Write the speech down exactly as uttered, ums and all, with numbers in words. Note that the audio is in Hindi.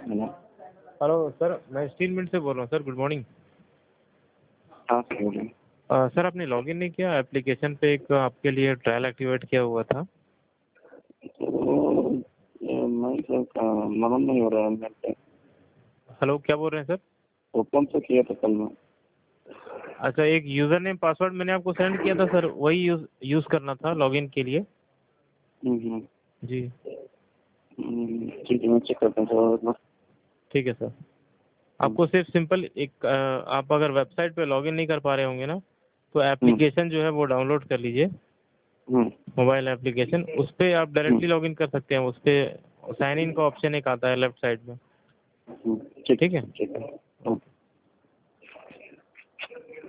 हेलो। हेलो सर, मैं स्टील मिल से बोल रहा हूँ सर। Good morning. हाँ सर बोलिए। अ, सर आपने लॉगिन नहीं किया एप्लीकेशन पे? एक आपके लिए ट्रायल एक्टिवेट किया हुआ था। तो ये नहीं सर, मदद नहीं हो रहा है मेरे पे। हेलो, क्या बोल रहे हैं सर? ओपन से किया था कल में। अच्छा, एक यूज़र नेम पासवर्ड मैंने आपको सेंड किया था सर, वही यूज़ यूज़ करना था लॉगिन के लिए। हम्म, जी हम्म, ठीक है, मैं चेक करता हूँ सर एक बार। ठीक है सर। आपको सिर्फ सिंपल एक अ, आप अगर वेबसाइट पे लॉगिन नहीं कर पा रहे होंगे ना, तो हम्म, एप्लीकेशन जो है वो डाउनलोड कर लीजिए, हम्म, मोबाइल एप्लीकेशन। उस पर आप हम्म, डायरेक्टली लॉगिन कर सकते हैं। उस पर साइन इन का ऑप्शन एक आता है लेफ्ट साइड में। हम्म, ठीक ठीक है। है, ठीक है। ओके।